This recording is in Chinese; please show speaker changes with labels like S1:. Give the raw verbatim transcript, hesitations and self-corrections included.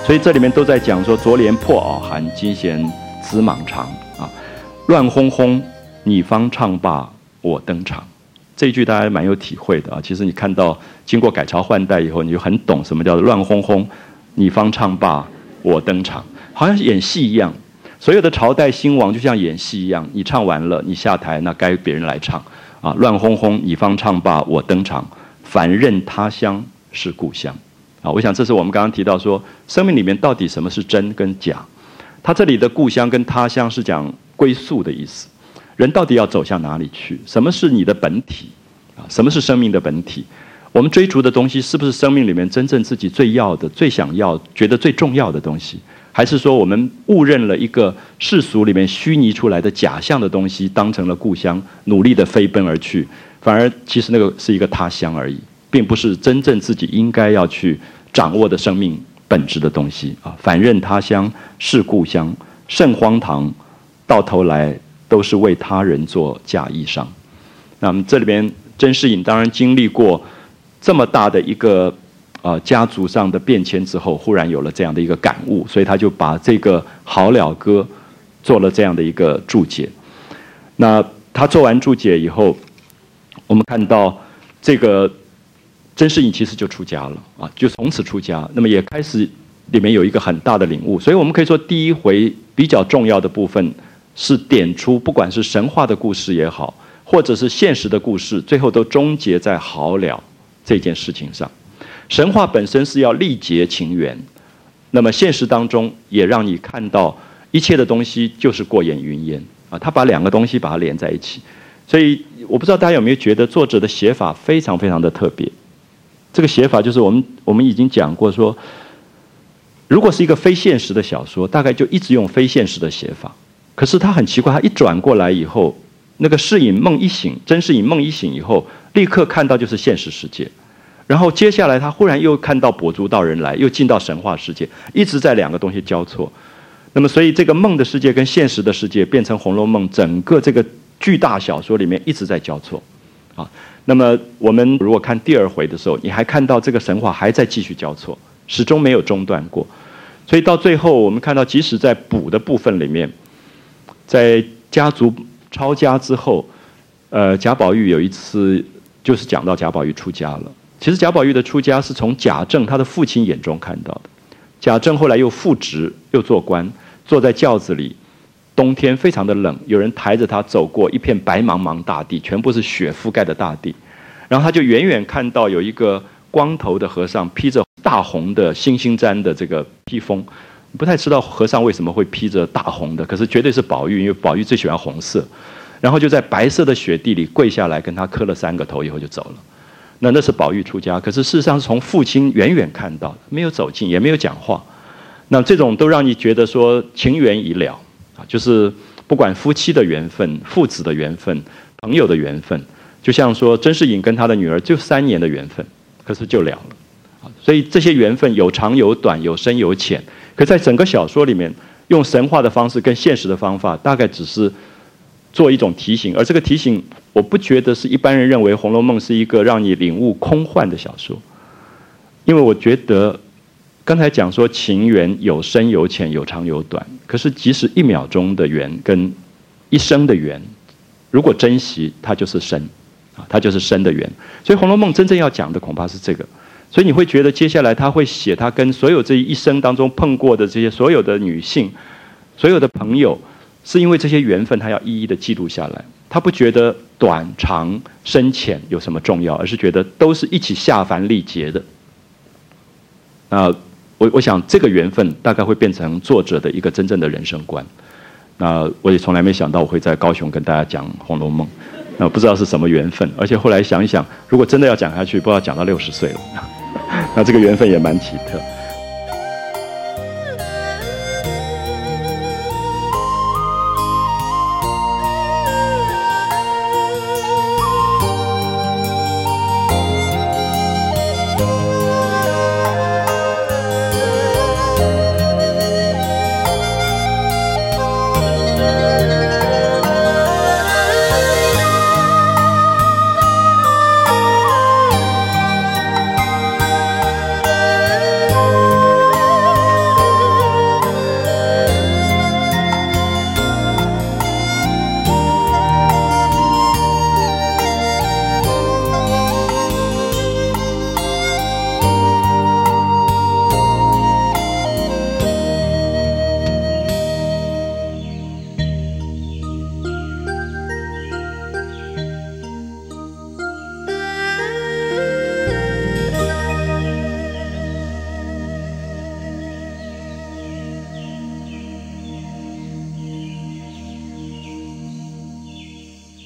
S1: 所以这里面都在讲说昨怜破袄寒，今嫌子莽长啊，乱哄哄，你方唱罢我登场。这一句大家蛮有体会的啊。其实你看到经过改朝换代以后，你就很懂什么叫做乱哄哄，你方唱罢我登场，好像演戏一样。所有的朝代兴亡就像演戏一样，你唱完了，你下台，那该别人来唱啊。乱哄哄，你方唱罢我登场，凡认他乡是故乡。啊，我想这是我们刚刚提到说，生命里面到底什么是真跟假？他这里的故乡跟他乡是讲归宿的意思。人到底要走向哪里去？什么是你的本体？啊，什么是生命的本体？我们追逐的东西是不是生命里面真正自己最要的、最想要、觉得最重要的东西？还是说我们误认了一个世俗里面虚拟出来的假象的东西，当成了故乡，努力的飞奔而去，反而其实那个是一个他乡而已，并不是真正自己应该要去掌握的生命本质的东西啊！反认他乡是故乡，甚荒唐，到头来都是为他人做嫁衣裳。那么这里边甄士隐当然经历过这么大的一个呃家族上的变迁之后，忽然有了这样的一个感悟，所以他就把这个《好了歌》做了这样的一个注解。那他做完注解以后，我们看到这个甄士隐其实就出家了啊，就从此出家。那么也开始里面有一个很大的领悟，所以我们可以说第一回比较重要的部分是点出，不管是神话的故事也好，或者是现实的故事，最后都终结在好了这件事情上。神话本身是要力竭情缘，那么现实当中也让你看到一切的东西就是过眼云烟啊，他把两个东西把它连在一起。所以我不知道大家有没有觉得作者的写法非常非常的特别。这个写法就是我们我们已经讲过说，如果是一个非现实的小说，大概就一直用非现实的写法。可是他很奇怪，他一转过来以后，那个士隐梦一醒，甄士隐梦一醒以后，立刻看到就是现实世界。然后接下来他忽然又看到跛足道人来，又进到神话世界，一直在两个东西交错。那么所以这个梦的世界跟现实的世界变成《红楼梦》整个这个巨大小说里面一直在交错啊。那么我们如果看第二回的时候，你还看到这个神话还在继续交错，始终没有中断过。所以到最后我们看到，即使在补的部分里面，在家族抄家之后，呃，贾宝玉有一次就是讲到贾宝玉出家了。其实贾宝玉的出家是从贾政他的父亲眼中看到的。贾政后来又复职，又做官，坐在轿子里，冬天非常的冷，有人抬着他走过一片白茫茫大地，全部是雪覆盖的大地。然后他就远远看到有一个光头的和尚披着大红的星星毡的这个披风，不太知道和尚为什么会披着大红的，可是绝对是宝玉，因为宝玉最喜欢红色。然后就在白色的雪地里跪下来跟他磕了三个头以后就走了。那那是宝玉出家，可是事实上是从父亲远远看到的，没有走近，也没有讲话。那这种都让你觉得说情缘已了啊，就是不管夫妻的缘分、父子的缘分、朋友的缘分，就像说甄士隐跟他的女儿就三年的缘分，可是就了了。所以这些缘分有长有短，有深有浅。可在整个小说里面，用神话的方式跟现实的方法，大概只是做一种提醒，而这个提醒，我不觉得是一般人认为《红楼梦》是一个让你领悟空幻的小说，因为我觉得刚才讲说情缘有深有浅，有长有短，可是即使一秒钟的缘跟一生的缘，如果珍惜，它就是深啊，它就是深的缘。所以《红楼梦》真正要讲的恐怕是这个。所以你会觉得接下来他会写他跟所有这一生当中碰过的这些所有的女性，所有的朋友。是因为这些缘分他要一一的记录下来，他不觉得短长深浅有什么重要，而是觉得都是一起下凡历劫的。那我我想这个缘分大概会变成作者的一个真正的人生观。那我也从来没想到我会在高雄跟大家讲《红楼梦》，那不知道是什么缘分，而且后来想一想，如果真的要讲下去，不知道讲到六十岁了，那这个缘分也蛮奇特。